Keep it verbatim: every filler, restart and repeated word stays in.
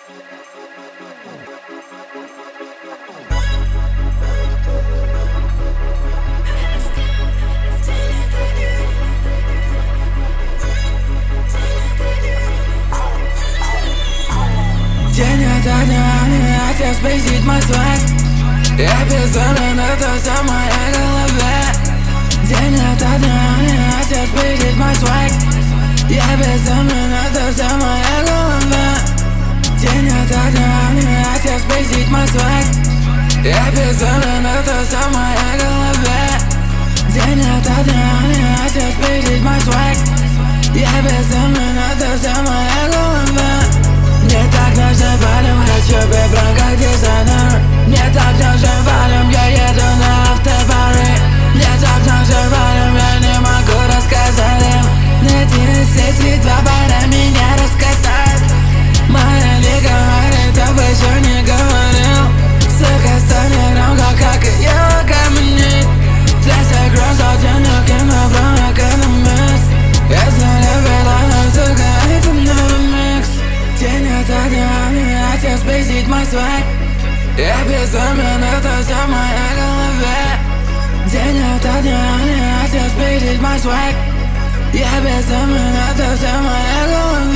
День ото дня не хотел спиздить мой свайк. Я безумен, это все в моей голове. День ото дня не хотел спиздить мой свайк. Я безумен, это все в моей голове. День ото дня не хотел спиздить мой свайк. Я безумен, это все в моей голове. День ото дня не хотел спиздить мой свайк. Я безумен, это все в моей голове. Мне так нужен валим, хочу выбрать как дизайнер. Мне так нужен валим, я еду на автобары. Мне так нужен валим, я не могу рассказать им. Найти сети два бара меня раскатает. Моя лига говорит, об еще не говорил. Сука, станет громко, как и я каменит. Трясся гроза, денег и на время экономист. Если не видно, сука, это новый микс. День ото дня не хотел спиздить мой свайк. Я безумен, это все в моей голове. День ото дня не хотел спиздить мой свайк. Я безумен, это все в моей голове.